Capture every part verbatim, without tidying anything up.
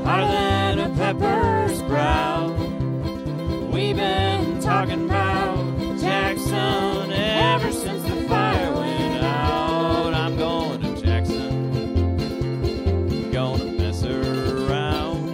hotter than a pepper sprout. We've been talking about Jackson ever since the fire went out. I'm going to Jackson, gonna mess around.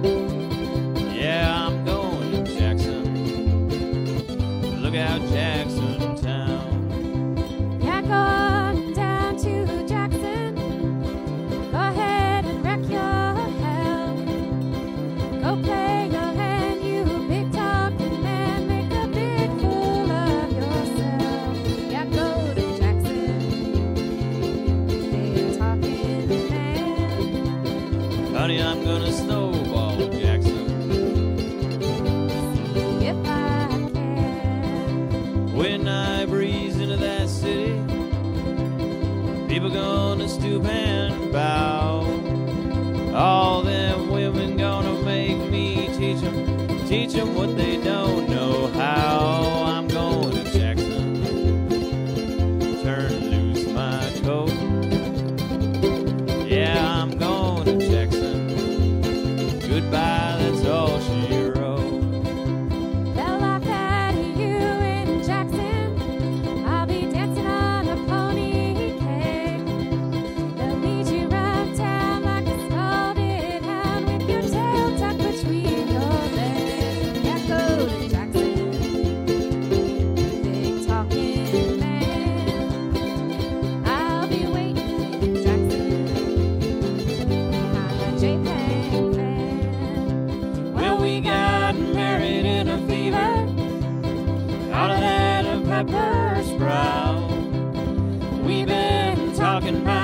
Yeah, I'm going to Jackson. Look out, Jackson Town. Yeah, go on down to Jackson. Go ahead and wreck your hell. Go play your hand, you big talking man. Make a big fool of yourself. Yeah, go to Jackson, big talking man. Honey, I'm gonna snowball Jackson. See if I can. When I breeze into that city, people gonna stoop and bow. All them women gonna make me teach them, teach them what they don't know how. I'm going to Jackson, turn loose my coat. Yeah, I'm going to Jackson, goodbye, that's all she wrote. They'll laugh at you in Jackson. I'll be dancing on a pony cake. They'll lead you round town like a scalded hound with your tail tucked between your legs. Yeah, go to Jackson, big talking man. I'll be waiting in Jackson behind a J-Pan fan. Well, we got married in a fever, hotter than a pepper sprout. We've been talking about